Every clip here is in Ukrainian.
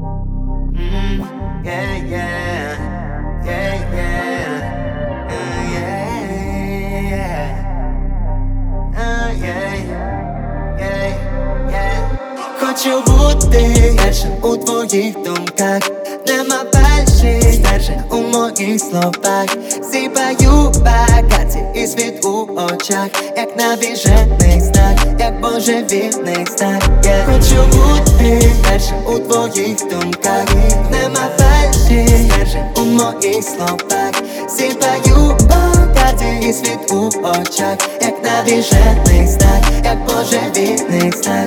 Yeah, yeah, yeah, yeah, хочу бути першим у твоїх думках, нема фальші стержень у моїх словах. Сіпаю багаті і світ у очах, як навіжений знак, як божевільний знак. Хочу бути першим у твоїх думках, нема фальші стержень у моїх словах. Сіпаю багаті і світ у очах, як навіжений знак, як божевільний знак.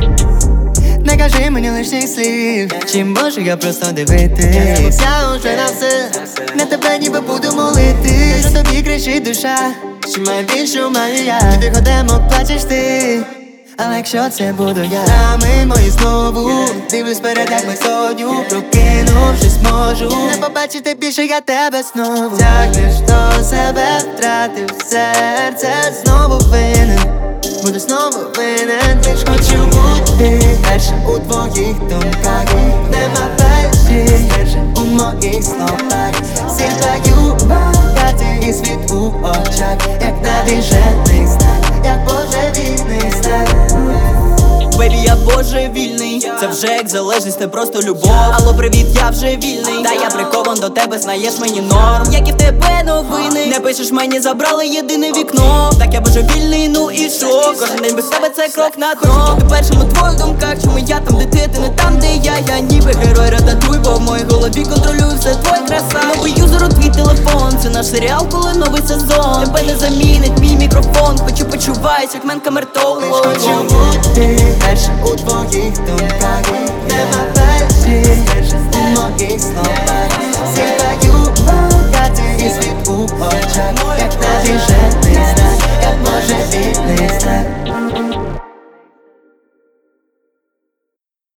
Не кажи мені лишніх слів, чим можу я просто дивитись. Я уже на все, на тебе ніби буду молити. Що тобі кричить душа, що має він, що маю я. Ти ходимо, плачеш ти, але якщо це буду я. Рами мої знову, дивлюсь перед, як ми сотню прокинувшись можу не побачити більше я тебе знову. Тягнеш до себе, втратив серце, знову винен, буду знову винен. Лиш хочу бути першим у твоїх думках, нема фальші стержень у моїх словах. Сіпаю багаті і світ у очах, як навіжений знак, як божевільний знак. Бейбі, я божевільний, це вже як залежність, не просто любов. Алло, привіт, я вже вільний, та я прикован до тебе, знаєш мені норм. Як і в тебе новини, не пишеш мені, забрали єдине вікно. Так я божевільний, ну і шо? Кожен день без тебе це крок на дно. Хочу бути першим у твоїх думках, чому я там, де ти не там, де я ніби герой рататуй, бо в моїй голові контролюю все твоя краса. Новий юзер у твій телефон, це наш серіал, коли новий сезон. Тебе не замінить мій мікрофон, хочу почуваюсь, як мен камертоу. Хочу бути першим у твоїх думках, нема фальші стержень у моїх словах. Сіпаю багаті і світ у очах, як навіжений знак, як божевільний знак.